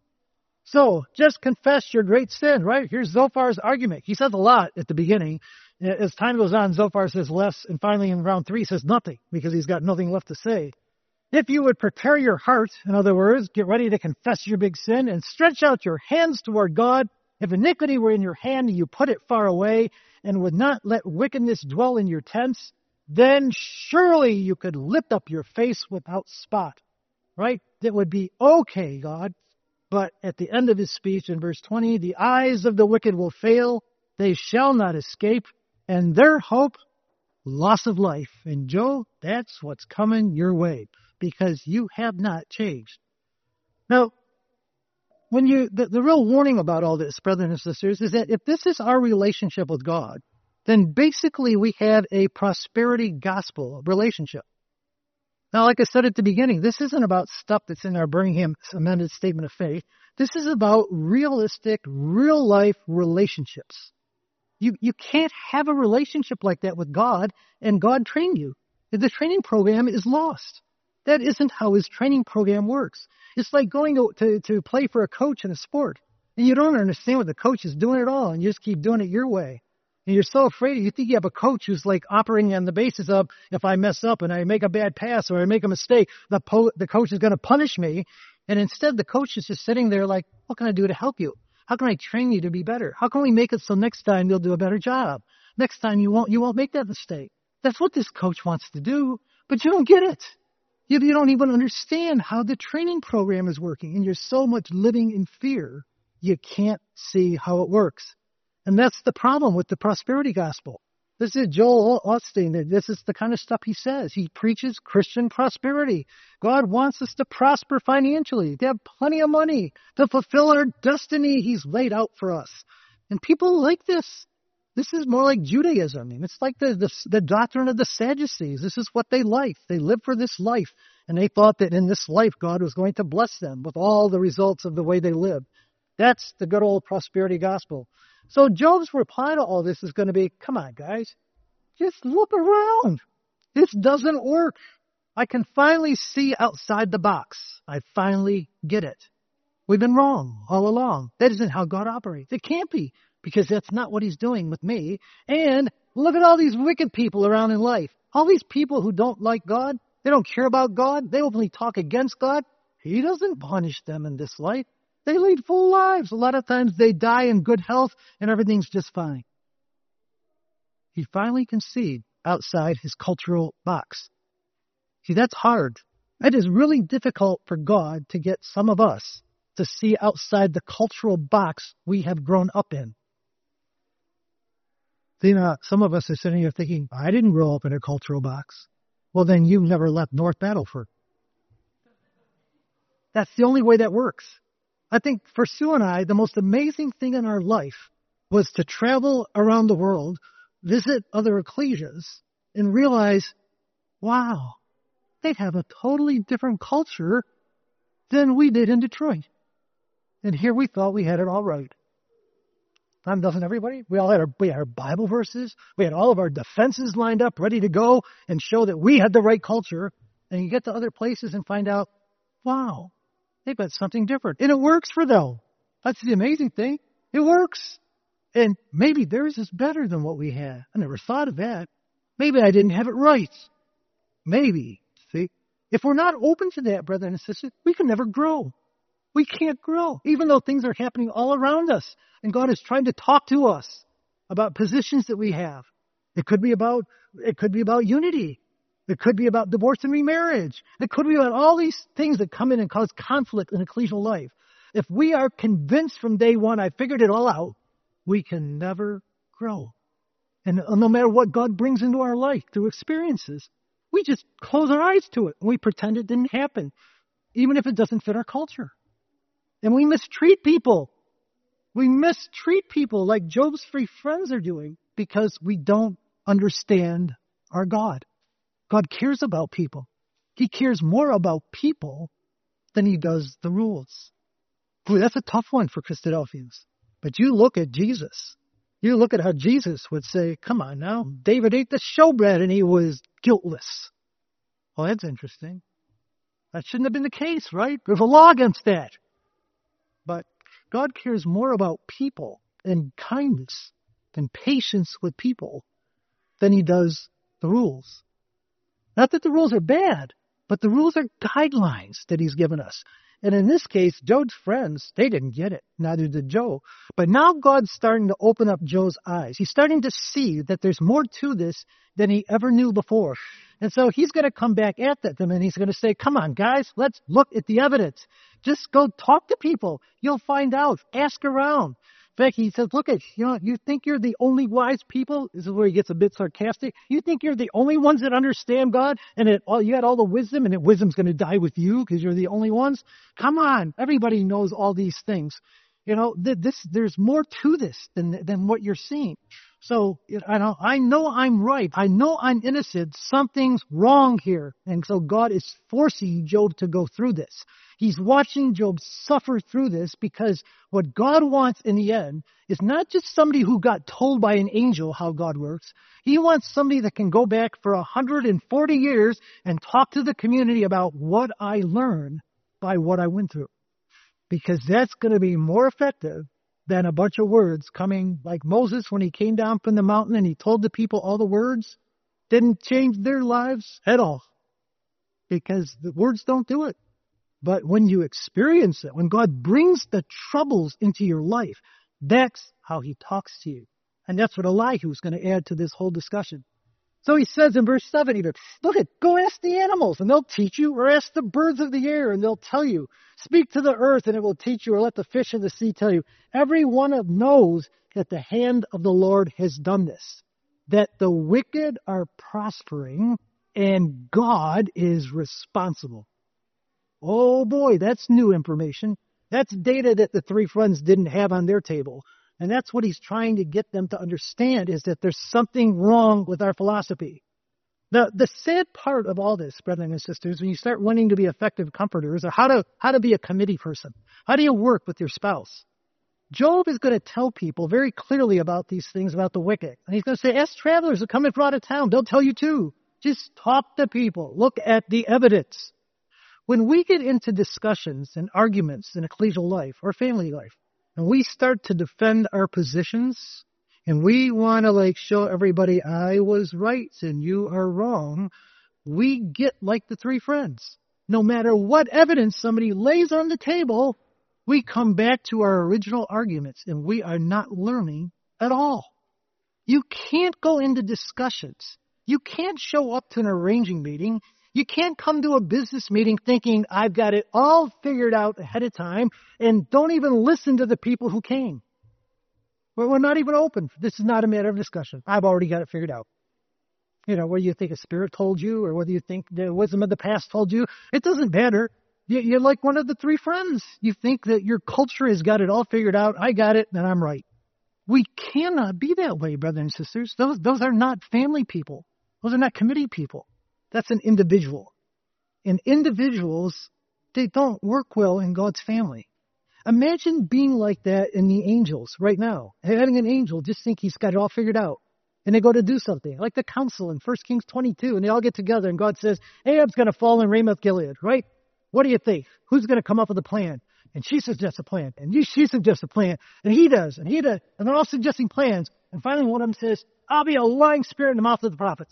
So, just confess your great sin, right? Here's Zophar's argument. He says a lot at the beginning. As time goes on, Zophar says less, and finally in round three he says nothing, because he's got nothing left to say. If you would prepare your heart, in other words, get ready to confess your big sin, and stretch out your hands toward God, if iniquity were in your hand, and you put it far away, and would not let wickedness dwell in your tents, then surely you could lift up your face without spot, right? That would be okay, God. But at the end of his speech in verse twenty, the eyes of the wicked will fail, they shall not escape, and their hope, loss of life. And Job, that's what's coming your way, because you have not changed. Now, when you the, the real warning about all this, brothers and sisters, is that if this is our relationship with God, then basically we have a prosperity gospel relationship. Now, like I said at the beginning, this isn't about stuff that's in our Birmingham amended statement of faith. This is about realistic, real-life relationships. You you can't have a relationship like that with God and God train you. The training program is lost. That isn't how his training program works. It's like going to, to, to play for a coach in a sport, and you don't understand what the coach is doing at all, and you just keep doing it your way. And you're so afraid, you think you have a coach who's like operating on the basis of, if I mess up and I make a bad pass or I make a mistake, the, po- the coach is going to punish me. And instead, the coach is just sitting there like, what can I do to help you? How can I train you to be better? How can we make it so next time you'll do a better job? Next time you won't, you won't make that mistake. That's what this coach wants to do, but you don't get it. You, you don't even understand how the training program is working, and you're so much living in fear, you can't see how it works. And that's the problem with the prosperity gospel. This is Joel Osteen. This is the kind of stuff he says. He preaches Christian prosperity. God wants us to prosper financially, to have plenty of money, to fulfill our destiny He's laid out for us. And people like this. This is more like Judaism. I mean, it's like the, the, the doctrine of the Sadducees. This is what they like. They live for this life. And they thought that in this life, God was going to bless them with all the results of the way they lived. That's the good old prosperity gospel. So Job's reply to all this is going to be, come on, guys, just look around. This doesn't work. I can finally see outside the box. I finally get it. We've been wrong all along. That isn't how God operates. It can't be, because that's not what He's doing with me. And look at all these wicked people around in life. All these people who don't like God, they don't care about God, they openly talk against God. He doesn't punish them in this life. They lead full lives. A lot of times they die in good health and everything's just fine. He finally can see outside his cultural box. See, that's hard. It is really difficult for God to get some of us to see outside the cultural box we have grown up in. See, now, some of us are sitting here thinking, I didn't grow up in a cultural box. Well, then you've never left North Battleford. That's the only way that works. I think for Sue and I, the most amazing thing in our life was to travel around the world, visit other ecclesias, and realize, wow, they have a totally different culture than we did in Detroit. And here we thought we had it all right. Um, doesn't everybody? We all had our, we had our Bible verses. We had all of our defenses lined up, ready to go and show that we had the right culture. And you get to other places and find out, wow, they've got something different. And it works for them. That's the amazing thing. It works. And maybe theirs is better than what we had. I never thought of that. Maybe I didn't have it right. Maybe. See? If we're not open to that, brother and sister, we can never grow. We can't grow, even though things are happening all around us. And God is trying to talk to us about positions that we have. It could be about, it could be about unity. It could be about divorce and remarriage. It could be about all these things that come in and cause conflict in ecclesial life. If we are convinced from day one, I figured it all out, we can never grow. And no matter what God brings into our life through experiences, we just close our eyes to it and we pretend it didn't happen, even if it doesn't fit our culture. And we mistreat people. We mistreat people like Job's three friends are doing because we don't understand our God. God cares about people. He cares more about people than He does the rules. Boy, that's a tough one for Christadelphians. But you look at Jesus. You look at how Jesus would say, come on now, David ate the showbread and he was guiltless. Well, that's interesting. That shouldn't have been the case, right? There's a law against that. But God cares more about people and kindness and patience with people than He does the rules. Not that the rules are bad, but the rules are guidelines that He's given us. And in this case, Job's friends, they didn't get it. Neither did Job. But now God's starting to open up Job's eyes. He's starting to see that there's more to this than he ever knew before. And so He's going to come back at them and He's going to say, come on, guys, let's look at the evidence. Just go talk to people. You'll find out. Ask around. In fact, He says, look at, you know, you think you're the only wise people? This is where He gets a bit sarcastic. You think you're the only ones that understand God and it, all, you got all the wisdom and that wisdom's going to die with you because you're the only ones? Come on. Everybody knows all these things. You know, this, there's more to this than, than what you're seeing. So I know, I know I'm right. I know I'm innocent. Something's wrong here. And so God is forcing Job to go through this. He's watching Job suffer through this because what God wants in the end is not just somebody who got told by an angel how God works. He wants somebody that can go back for one hundred forty years and talk to the community about what I learned by what I went through. Because that's going to be more effective than a bunch of words coming like Moses when he came down from the mountain and he told the people all the words. Didn't change their lives at all. Because the words don't do it. But when you experience it, when God brings the troubles into your life, that's how he talks to you. And that's what Elihu is going to add to this whole discussion. So he says in verse seven, even, look at, go ask the animals and they'll teach you, or ask the birds of the air and they'll tell you. Speak to the earth and it will teach you, or let the fish of the sea tell you. Every one of knows that the hand of the Lord has done this, that the wicked are prospering and God is responsible. Oh boy, that's new information. That's data that the three friends didn't have on their table. And that's what he's trying to get them to understand, is that there's something wrong with our philosophy. The, the sad part of all this, brothers and sisters, when you start wanting to be effective comforters, or how to, how to be a committee person, how do you work with your spouse? Job is going to tell people very clearly about these things about the wicked. And he's going to say, ask travelers who come in from out of town. They'll tell you too. Just talk to people. Look at the evidence. When we get into discussions and arguments in ecclesial life or family life, and we start to defend our positions, and we want to like show everybody I was right and you are wrong, we get like the three friends. No matter what evidence somebody lays on the table, we come back to our original arguments, and we are not learning at all. You can't go into discussions. You can't show up to an arranging meeting. You can't come to a business meeting thinking, I've got it all figured out ahead of time, and don't even listen to the people who came. We're not even open. This is not a matter of discussion. I've already got it figured out. You know, whether you think a spirit told you or whether you think the wisdom of the past told you, it doesn't matter. You're like one of the three friends. You think that your culture has got it all figured out. I got it, and I'm right. We cannot be that way, brothers and sisters. Those, those are not family people. Those are not committee people. That's an individual. And individuals, they don't work well in God's family. Imagine being like that in the angels right now. Having an angel just think he's got it all figured out. And they go to do something, like the council in First Kings twenty-two, and they all get together, and God says, Ahab's going to fall in Ramoth Gilead, right? What do you think? Who's going to come up with a plan? And she suggests a plan, and she suggests a plan, and he does, and he does, and they're all suggesting plans. And finally one of them says, I'll be a lying spirit in the mouth of the prophets.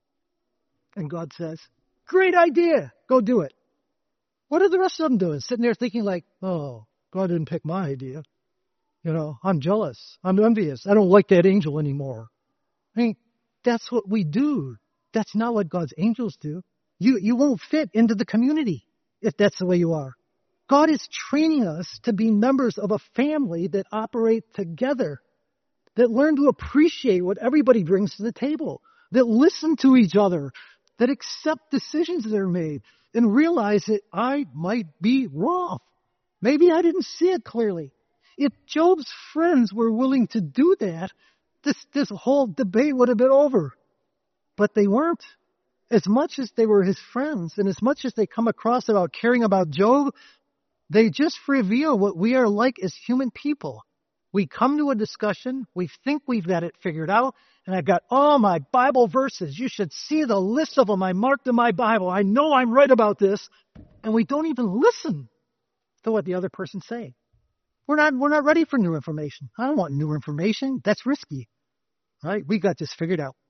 And God says, great idea. Go do it. What are the rest of them doing? Sitting there thinking like, oh, God didn't pick my idea. You know, I'm jealous. I'm envious. I don't like that angel anymore. I mean, that's what we do. That's not what God's angels do. You, you won't fit into the community if that's the way you are. God is training us to be members of a family that operate together, that learn to appreciate what everybody brings to the table, that listen to each other, that accept decisions that are made, and realize that I might be wrong. Maybe I didn't see it clearly. If Job's friends were willing to do that, this, this whole debate would have been over. But they weren't. As much as they were his friends, and as much as they come across about caring about Job, they just reveal what we are like as human people. We come to a discussion, we think we've got it figured out, and I've got all my Bible verses. You should see the list of them I marked in my Bible. I know I'm right about this. And we don't even listen to what the other person's saying. We're not, we're not ready for new information. I don't want new information. That's risky. Right? We got this figured out.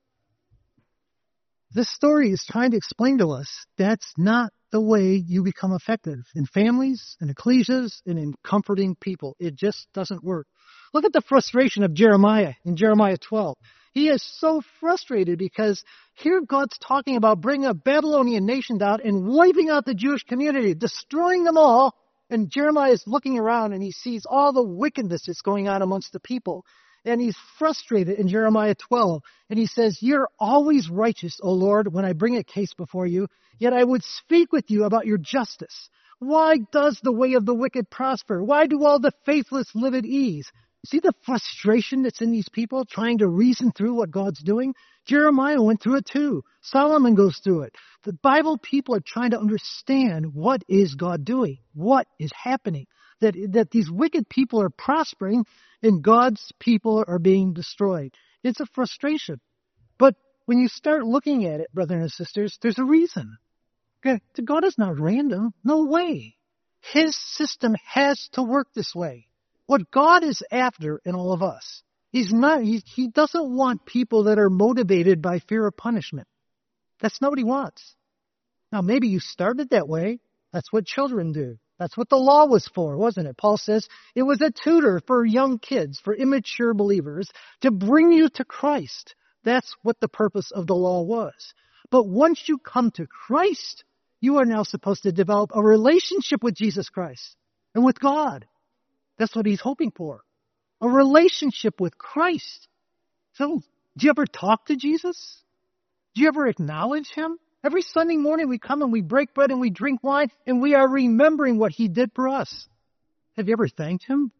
This story is trying to explain to us that's not the way you become effective in families, in ecclesias, and in comforting people. It just doesn't work. Look at the frustration of Jeremiah in Jeremiah twelve. He is so frustrated because here God's talking about bringing a Babylonian nation down and wiping out the Jewish community, destroying them all. And Jeremiah is looking around and he sees all the wickedness that's going on amongst the people. And he's frustrated in Jeremiah twelve. And he says, you're always righteous, O Lord, when I bring a case before you. Yet I would speak with you about your justice. Why does the way of the wicked prosper? Why do all the faithless live at ease? See the frustration that's in these people trying to reason through what God's doing? Jeremiah went through it too. Solomon goes through it. The Bible people are trying to understand what is God doing? What is happening? That, that these wicked people are prospering and God's people are being destroyed. It's a frustration. But when you start looking at it, brothers and sisters, there's a reason. Okay? God is not random. No way. His system has to work this way. What God is after in all of us, He's not, he, he doesn't want people that are motivated by fear of punishment. That's not what He wants. Now, maybe you started that way. That's what children do. That's what the law was for, wasn't it? Paul says it was a tutor for young kids, for immature believers, to bring you to Christ. That's what the purpose of the law was. But once you come to Christ, you are now supposed to develop a relationship with Jesus Christ and with God. That's what he's hoping for. A relationship with Christ. So, do you ever talk to Jesus? Do you ever acknowledge him? Every Sunday morning we come and we break bread and we drink wine and we are remembering what he did for us. Have you ever thanked him?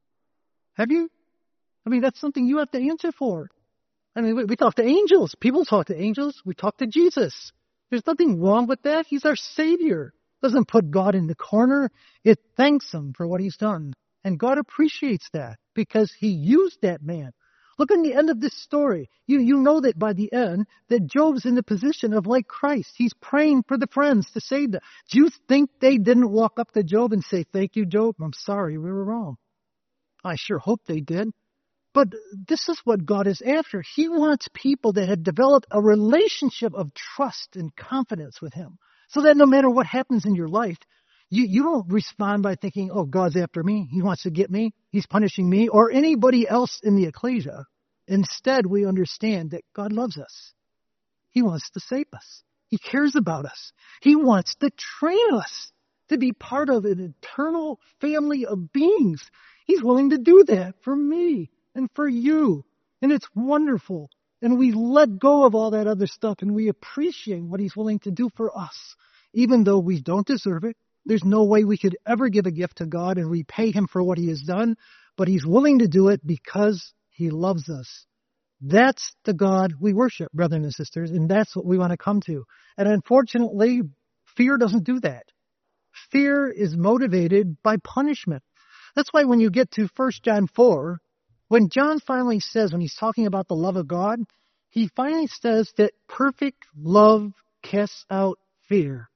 Have you? I mean, that's something you have to answer for. I mean, we, we talk to angels. People talk to angels. We talk to Jesus. There's nothing wrong with that. He's our Savior. It doesn't put God in the corner. It thanks him for what he's done. And God appreciates that because he used that man. Look at the end of this story. You, you know that by the end, that Job's in the position of like Christ. He's praying for the friends to save them. Do you think they didn't walk up to Job and say, thank you, Job? I'm sorry, we were wrong. I sure hope they did. But this is what God is after. He wants people that have developed a relationship of trust and confidence with him. So that no matter what happens in your life, You, you don't respond by thinking, oh, God's after me. He wants to get me. He's punishing me or anybody else in the ecclesia. Instead, we understand that God loves us. He wants to save us. He cares about us. He wants to train us to be part of an eternal family of beings. He's willing to do that for me and for you. And it's wonderful. And we let go of all that other stuff and we appreciate what he's willing to do for us, even though we don't deserve it. There's no way we could ever give a gift to God and repay him for what he has done, but he's willing to do it because he loves us. That's the God we worship, brothers and sisters, and that's what we want to come to. And unfortunately, fear doesn't do that. Fear is motivated by punishment. That's why when you get to First John four, when John finally says, when he's talking about the love of God, he finally says that perfect love casts out fear.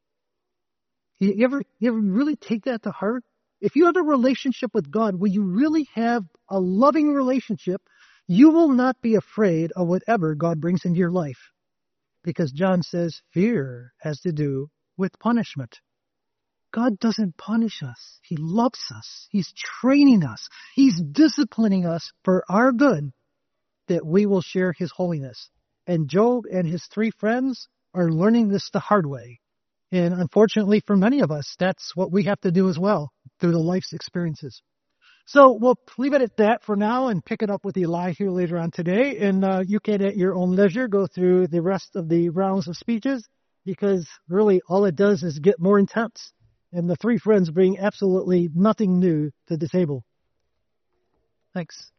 You ever, you ever really take that to heart? If you have a relationship with God where you really have a loving relationship, you will not be afraid of whatever God brings into your life. Because John says fear has to do with punishment. God doesn't punish us. He loves us. He's training us. He's disciplining us for our good, that we will share his holiness. And Job and his three friends are learning this the hard way. And unfortunately for many of us, that's what we have to do as well through the life's experiences. So we'll leave it at that for now and pick it up with Eli here later on today. And uh, you can at your own leisure go through the rest of the rounds of speeches because really all it does is get more intense. And the three friends bring absolutely nothing new to the table. Thanks.